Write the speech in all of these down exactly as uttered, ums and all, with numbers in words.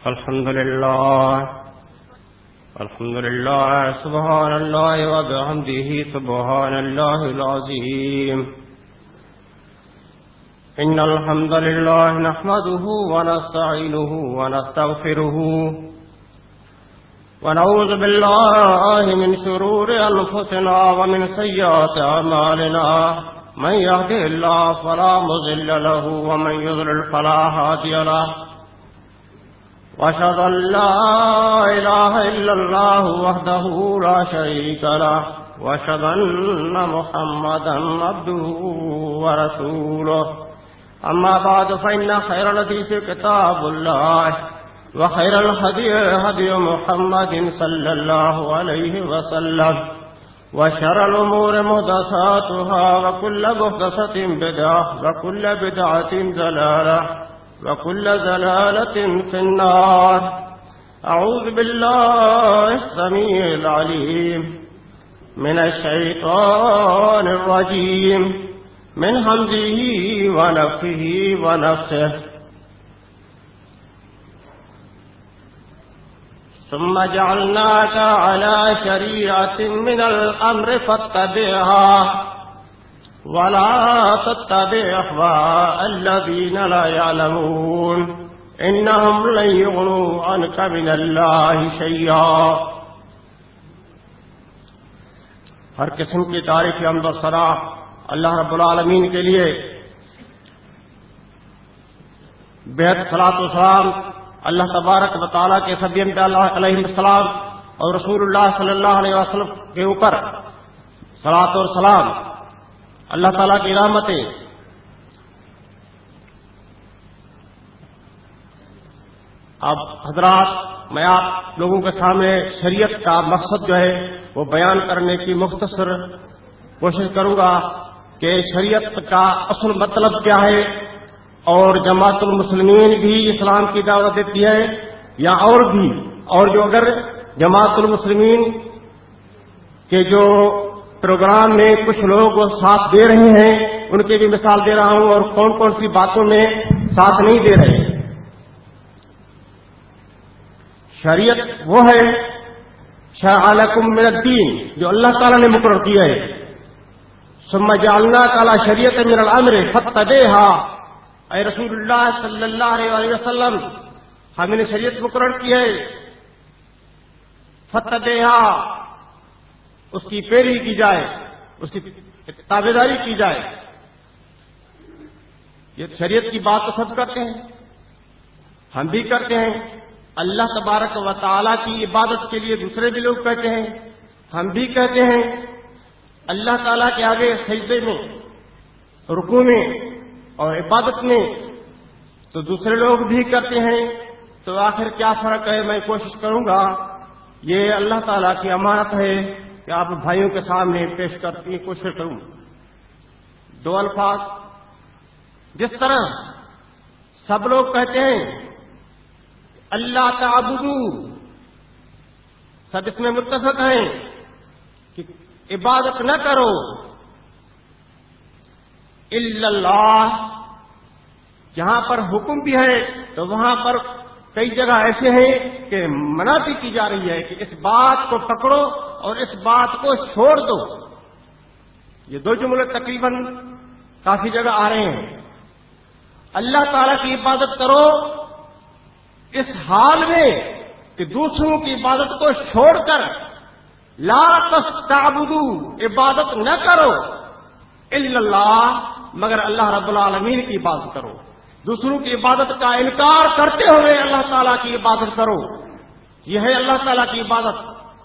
الحمد لله الحمد لله سبحان الله وبحمده سبحان الله العظيم. إن الحمد لله نحمده ونستعينه ونستغفره ونعوذ بالله من شرور أنفسنا ومن سيئات أعمالنا. من يهده الله فلا مضل له ومن يضلل فلا هادي له. وأشهد أن لا إله إلا الله وحده لا شريك له وأشهد أن محمدا عبده ورسوله. أما بعد فإن خير الحديث كتاب الله وخير الهدي هدي محمد صلى الله عليه وسلم وشر الأمور محدثاتها وكل محدثة بدعة وكل بدعة ضلالة وكل ضلالة في النار. أعوذ بالله السميع العليم من الشيطان الرجيم من همزه ونفخه ونفسه. ثم جعلناك على شريعة من الأمر فاتبعها ولا تتبع أهواء الذين لا يعلمون إنهم لن يغنوا عنك من الله شيئا. ہر قسم کی تعریف حمد و ثنا اللہ رب العالمین کے لیے. بہت صلاۃ و سلام اللہ تبارک و تعالیٰ کے سبھی انبیاء علیہ السلام اور رسول اللہ صلی اللہ علیہ وسلم کے اوپر صلاۃ اور سلام. اللہ تعالیٰ کی رحمتیں اب حضرات میں آپ لوگوں کے سامنے شریعت کا مقصد جو ہے وہ بیان کرنے کی مختصر کوشش کروں گا کہ شریعت کا اصل مطلب کیا ہے اور جماعت المسلمین بھی اسلام کی دعوت دیتی ہے یا اور بھی، اور جو اگر جماعت المسلمین کے جو پروگرام میں کچھ لوگ ساتھ دے رہے ہیں ان کی بھی مثال دے رہا ہوں اور کون کون سی باتوں میں ساتھ نہیں دے رہے. شریعت وہ ہے شرع لکم من الدین جو اللہ تعالیٰ نے مقرر کیا ہے. ثم جعلناک علی شریعۃ من الامر فاتبعها. اے رسول اللہ صلی اللہ علیہ وسلم ہم نے شریعت مقرر کی ہے، فاتبعها اس کی پیروی کی جائے، اس کی تابعداری کی جائے. یہ شریعت کی بات تو سب کرتے ہیں، ہم بھی کرتے ہیں. اللہ تبارک و تعالیٰ کی عبادت کے لیے دوسرے بھی لوگ کہتے ہیں، ہم بھی کہتے ہیں. اللہ تعالیٰ کے آگے سجدے میں، رکوع میں اور عبادت میں تو دوسرے لوگ بھی کرتے ہیں. تو آخر کیا فرق ہے؟ میں کوشش کروں گا، یہ اللہ تعالیٰ کی امانت ہے کہ آپ بھائیوں کے سامنے پیش کرنے کی کوشش کروں. دو الفاظ جس طرح سب لوگ کہتے ہیں اللہ تعبدو، سب اس میں متفق ہیں کہ عبادت نہ کرو الا اللہ. جہاں پر حکم بھی ہے تو وہاں پر کئی جگہ ایسے ہیں کہ منع بھی کی جا رہی ہے کہ اس بات کو پکڑو اور اس بات کو چھوڑ دو. یہ دو جملے تقریباً کافی جگہ آ رہے ہیں. اللہ تعالیٰ کی عبادت کرو اس حال میں کہ دوسروں کی عبادت کو چھوڑ کر لا تستعبدوا عبادت نہ کرو الا اللہ مگر اللہ رب العالمین کی عبادت کرو. دوسروں کی عبادت کا انکار کرتے ہوئے اللہ تعالیٰ کی عبادت کرو. یہ ہے اللہ تعالیٰ کی عبادت.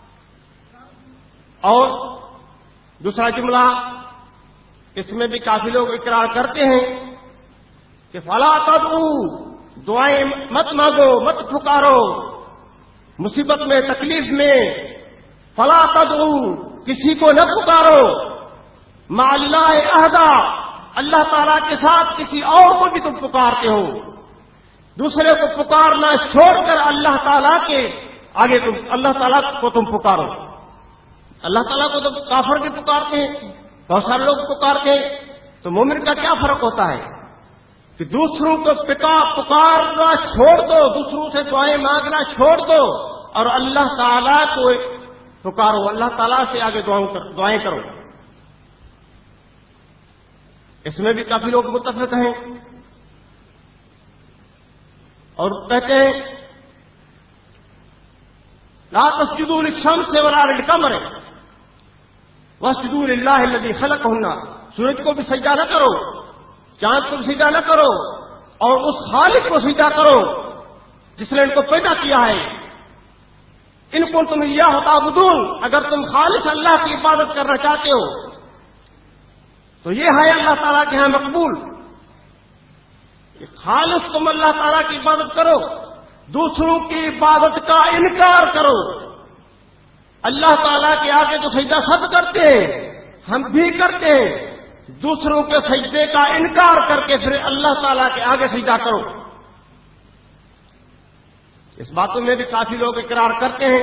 اور دوسرا جملہ اس میں بھی کافی لوگ اقرار کرتے ہیں کہ فلا تدعوا، دعائیں مت مانگو، مت پکارو مصیبت میں، تکلیف میں. فلا تدعوا، کسی کو نہ پکارو. مع اللہ احدا، اللہ تعالیٰ کے ساتھ کسی اور کو بھی تم پکارتے ہو. دوسرے کو پکارنا چھوڑ کر اللہ تعالیٰ کے آگے تم اللہ تعالیٰ کو تم پکارو. اللہ تعالیٰ کو تو کافر بھی پکارتے ہیں، بہت سارے لوگ پکارتے ہیں. تو مومن کا کیا فرق ہوتا ہے؟ کہ دوسروں کو پکا پکارنا چھوڑ دو، دوسروں سے دعائیں مانگنا چھوڑ دو اور اللہ تعالیٰ کو پکارو، اللہ تعالیٰ سے آگے دعائیں کرو۔ اس میں بھی کافی لوگ متفق ہیں اور کہتے ہیں لا تسجدوا للشمس ولا للقمر واسجدوا للہ الذی خلقہن، سورج کو بھی سجدہ نہ کرو، چاند کو بھی سجدہ نہ کرو، اور اس خالق کو سجدہ کرو جس نے ان کو پیدا کیا ہے۔ ان کو تم ایاہ تعبدون، اگر تم خالص اللہ کی عبادت کرنا چاہتے ہو تو یہ ہے اللہ تعالیٰ کے ہاں مقبول کہ خالص تم اللہ تعالیٰ کی عبادت کرو، دوسروں کی عبادت کا انکار کرو۔ اللہ تعالیٰ کے آگے تو سجدہ سب کرتے ہیں، ہم بھی کرتے ہیں، دوسروں کے سجدے کا انکار کر کے پھر اللہ تعالیٰ کے آگے سجدہ کرو۔ اس باتوں میں بھی کافی لوگ اقرار کرتے ہیں۔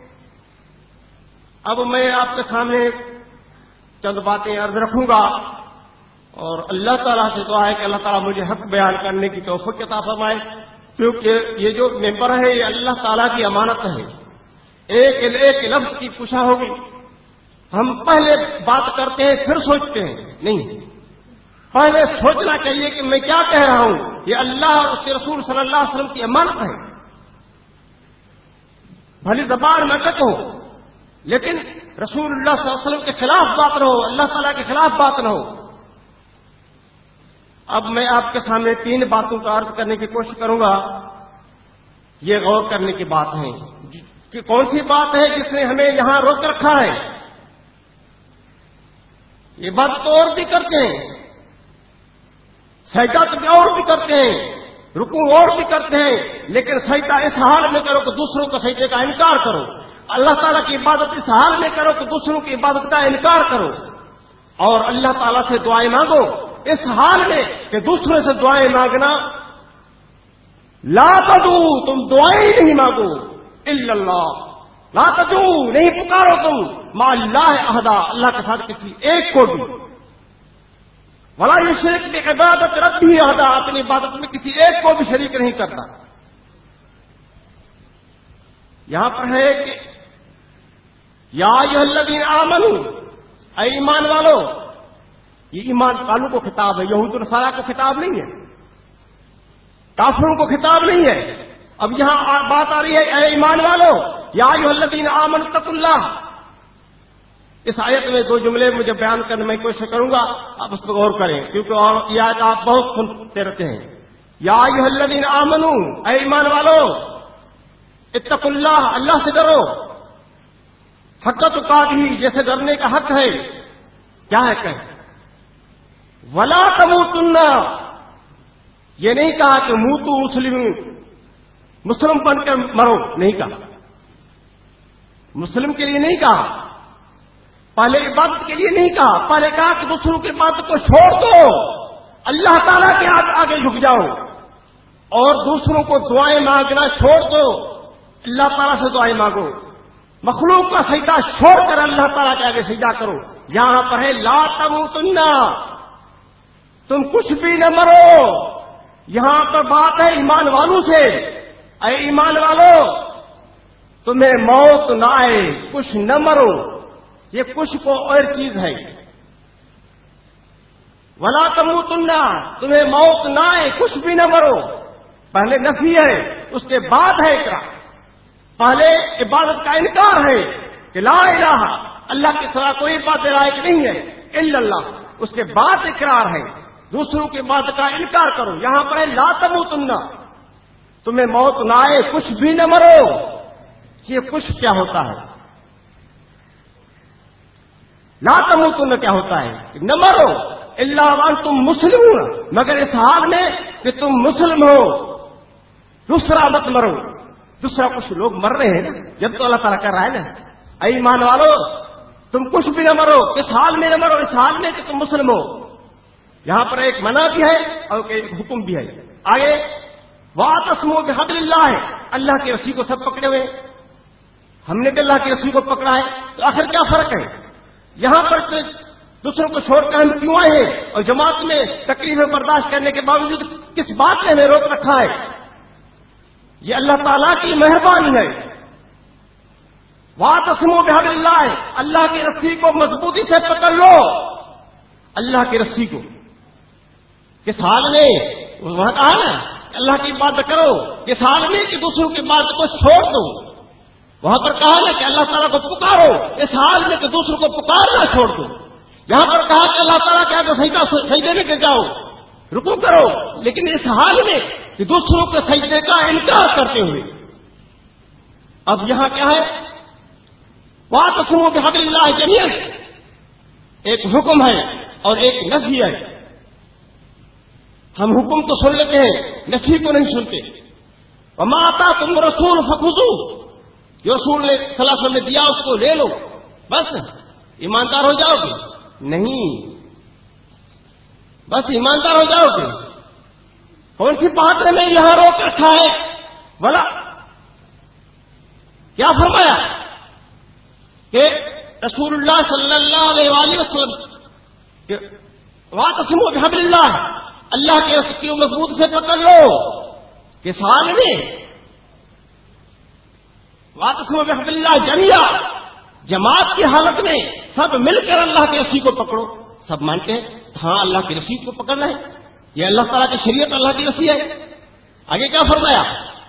اب میں آپ کے سامنے چند باتیں عرض رکھوں گا اور اللہ تعالیٰ سے دعا ہے کہ اللہ تعالیٰ مجھے حق بیان کرنے کی توفیق عطا فرمائے، کیونکہ یہ جو ممبر ہے یہ اللہ تعالیٰ کی امانت ہے، ایک ایک لفظ کی پوچھا ہوگی۔ ہم پہلے بات کرتے ہیں پھر سوچتے ہیں، نہیں، پہلے سوچنا چاہیے کہ میں کیا کہہ رہا ہوں، یہ اللہ اور اس کے رسول صلی اللہ علیہ وسلم کی امانت ہے۔ بھلی زبان میں نہ کہو لیکن رسول اللہ صلی اللہ علیہ وسلم کے خلاف بات نہ ہو، اللہ تعالیٰ کے خلاف بات نہ ہو۔ اب میں آپ کے سامنے تین باتوں کا عرض کرنے کی کوشش کروں گا، یہ غور کرنے کی بات ہے کہ کون سی بات ہے جس نے ہمیں یہاں روک رکھا ہے۔ یہ بات تو اور بھی کرتے ہیں، سجدہ تو اور بھی کرتے ہیں، رکوع اور بھی کرتے ہیں، لیکن سجدہ اس حال میں کرو کہ دوسروں کو سجدے کا انکار کرو، اللہ تعالیٰ کی عبادت اس حال میں کرو کہ دوسروں کی عبادت کا انکار کرو، اور اللہ تعالیٰ سے دعائیں مانگو اس حال میں کہ دوسروں سے دعائیں مانگنا لا تدعو، تم دعائیں نہیں مانگو الا اللہ، لا تدعو نہیں پکارو تم مع اللہ احدا، اللہ کے ساتھ کسی ایک کو بھی، ولا یشرک بعبادت ربہ احدا، اپنی عبادت میں کسی ایک کو بھی شریک نہیں کرتا۔ یہاں پر ہے کہ یا ایھا الذین آمنوا، اے ایمان والو، یہ ایمان والوں کو خطاب ہے، یہود و نصارہ کو خطاب نہیں ہے، کافروں کو خطاب نہیں ہے۔ اب یہاں بات آ رہی ہے اے ایمان والو، یا ایھا الذین آمنوا اتقوا اللہ۔ اس آیت میں دو جملے مجھے بیان کرنے میں کوشش کروں گا، آپ اس پر غور کریں کیونکہ اور یہ آیت آپ بہت سنتے رہتے ہیں۔ یا ایھا الذین آمنوا، اے ایمان والو، اتقوا اللہ، اللہ سے ڈرو، حق تقاتہ، جیسے ڈرنے کا حق ہے، کیا ہے کہ ولا تموتن، یہ نہیں کہا کہ موتو مسلمون، مسلم بن کر مرو، نہیں کہا، مسلم کے لیے نہیں کہا، پہلے عبادت کے لیے نہیں کہا، پہلے کہا کہ دوسروں کی عبادت کو چھوڑ دو، اللہ تعالیٰ کے ہاتھ آگے جھک جاؤ اور دوسروں کو دعائیں مانگنا چھوڑ دو، اللہ تعالیٰ سے دعائیں مانگو، مخلوق کا سجدہ چھوڑ کر اللہ تعالیٰ کے آگے سجدہ کرو۔ یہاں پر ہے لا تموتن، تم کچھ بھی نہ مرو۔ یہاں پر بات ہے ایمان والوں سے، اے ایمان والو تمہیں موت نہ آئے، کچھ نہ مرو، یہ کچھ کو اور چیز ہے۔ ولا تموتن، تمہیں موت نہ آئے، کچھ بھی نہ مرو، پہلے نفی ہے اس کے بعد ہے اقرار۔ پہلے عبادت کا انکار ہے کہ لا الہ، اللہ کے سوا کوئی عبادت لائق نہیں ہے الا اللہ، اس کے بعد اقرار ہے دوسروں کی عبادت کا انکار کرو۔ یہاں پر ہے لا تموتن، تمہیں موت نہ آئے، کچھ بھی نہ مرو۔ یہ کچھ کیا ہوتا ہے؟ لا تموتن کیا ہوتا ہے؟ نہ مرو الا وانتم مسلمون، مگر اس حال میں کہ تم مسلم ہو، دوسرا مت مرو۔ دوسرا کچھ لوگ مر رہے ہیں نا، جب تو اللہ تعالیٰ کر رہا ہے نا اے ایمان والو تم کچھ بھی نہ مرو، اس حال میں نہ مرو، اس حال میں کہ تم مسلم ہو۔ یہاں پر ایک منع بھی ہے اور ایک حکم بھی ہے۔ آگے واعتصموا بحبل اللہ، اللہ کی رسی کو سب پکڑے ہوئے، ہم نے بھی اللہ کی رسی کو پکڑا ہے، تو آخر کیا فرق ہے؟ یہاں پر دوسروں کو چھوڑ کر ہم کیوں آئے ہیں؟ اور جماعت میں تکلیفیں برداشت کرنے کے باوجود کس بات نے ہمیں روک رکھا ہے؟ یہ اللہ تعالیٰ کی مہربانی ہے۔ وَاعْتَصِمُوا بِحَبْلِ اللَّهِ، اللہ کی رسی کو مضبوطی سے پکڑ لو، اللہ کی رسی کو۔ کس حال میں؟ وہاں کہا نا اللہ کی بات کرو، کس حال میں کہ دوسروں کی بات کو چھوڑ دو۔ وہاں پر کہا نا کہ اللہ تعالیٰ کو پکارو، اس حال میں کہ دوسروں کو پکارنا چھوڑ دو۔ یہاں پر کہا کہ اللہ تعالیٰ کیا تو سجدہ سجدے میں گر جاؤ، رکوع کرو، لیکن اس حال میں کہ دوسروں کے سجدے کا انکار کرتے ہوئے۔ اب یہاں کیا ہے؟ وَاعْتَصِمُوا بِحَبْلِ اللَّهِ جَمِيعًا، ایک حکم ہے اور ایک نفی ہے۔ ہم حکم تو سن لیتے ہیں، نفی کو نہیں سنتے۔ وَمَا آتَاكُمُ الرَّسُولُ فَخُذُوهُ، جو رسول نے صلی اللہ علیہ وسلم نے دیا اس کو لے لو، بس ایماندار ہو جاؤ گے؟ نہیں، بس ایماندار ہو جاؤ گے؟ کون سی بات نے میں یہاں روک رکھا ہے؟ بولا کیا فرمایا کہ رسول اللہ صلی اللہ علیہ وآلہ وسلم کہ وَاعْتَصِمُوا بِحَبْلِ اللَّهِ، اللہ کے رسی کو مضبوط سے پکڑ لو۔ کس حال میں؟ وَاعْتَصِمُوا بِحَبْلِ اللَّهِ جَمِيعًا، جماعت کی حالت میں سب مل کر اللہ کی رسی کو پکڑو۔ سب مانتے ہیں ہاں اللہ کی رسی کو پکڑنا ہے، یہ اللہ تعالیٰ کی شریعت، اللہ کی رسی ہے۔ آگے کیا فرمایا؟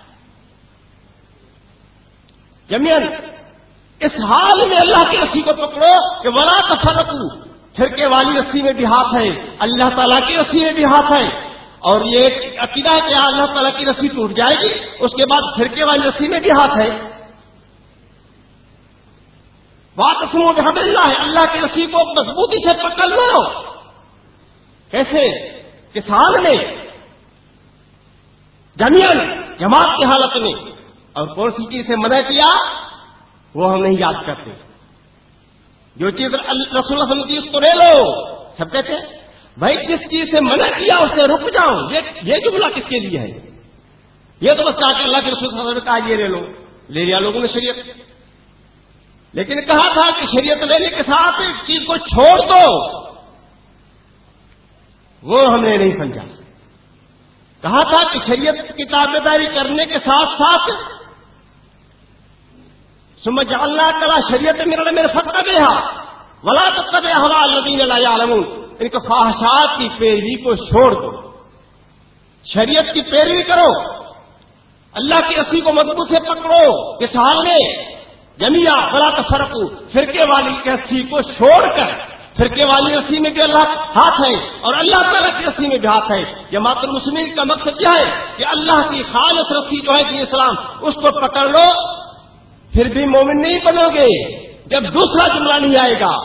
جمیعاً، اس حال میں اللہ کی رسی کو پکڑو کہ وَلَا تَفَرَّقُوا، فرقے والی رسی میں بھی ہاتھ ہے، اللہ تعالیٰ کی رسی میں بھی ہاتھ ہے۔ اور یہ عقیدہ ہے کہ اللہ تعالیٰ کی رسی ٹوٹ جائے گی، اس کے بعد فرقے والی رسی میں بھی ہاتھ ہے۔ وَاعْتَصِمُوا بِحَبْلِ اللَّهِ، اللہ کی رسی کو مضبوطی سے پکڑ لو۔ کیسے؟ کس حال میں؟ جمیعاً، جماعت کی حالت میں۔ اور کون سی چیز سے منع کیا وہ ہم نہیں یاد کرتے۔ جو چیز رسول اللہ صلی اللہ علیہ وسلم کی اس کو لے لو، سب کہتے ہیں بھائی جس چیز سے منع کیا اس سے رک جاؤ۔ یہ جملہ کس کے لیے ہے؟ یہ تو بس کہا کہ اللہ کے رسول صلی اللہ علیہ وسلم نے کہا یہ لے لو، لے لیا لوگوں نے شریعت، لیکن کہا تھا کہ شریعت لینے کے ساتھ ایک چیز کو چھوڑ دو، وہ ہم نے نہیں سمجھا۔ کہا تھا کہ شریعت کی تابع داری کرنے کے ساتھ ساتھ ثم جعلناک علی شریعت من الامر فاتبعها ولا تتبع اهواء الذین لا یعلمون، ان کو خواہشات کی پیروی کو چھوڑ دو، شریعت کی پیروی کرو، اللہ کی رسی کو مضبوط سے پکڑو۔ کس حال میں؟ جمیعا ولا تفرقوا، فرقے والی رسی کو چھوڑ کر، فرقے والی رسی میں بھی اللہ ہاتھ ہے اور اللہ تعالیٰ کی رسی میں بھی ہاتھ ہے۔ جماعت المسلمین کا مقصد کیا ہے کہ اللہ کی خالص رسی جو ہے دین اسلام، اس کو پکڑ لو، پھر بھی مومن نہیں بنو گے جب دوسرا جملہ نہیں آئے گا۔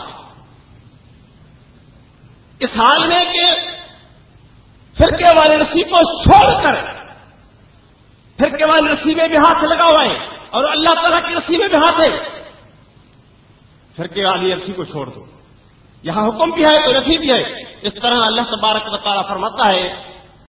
اس حال میں کہ فرقے والی رسی کو چھوڑ کر، فرقے والی رسی میں بھی ہاتھ لگا ہوا ہے اور اللہ تعالیٰ کی رسی میں بھی ہاتھ ہے، فرقے والی رسی کو چھوڑ دو۔ یہاں حکم بھی ہے تو نفی بھی ہے۔ اس طرح اللہ تبارک و تعالیٰ فرماتا ہے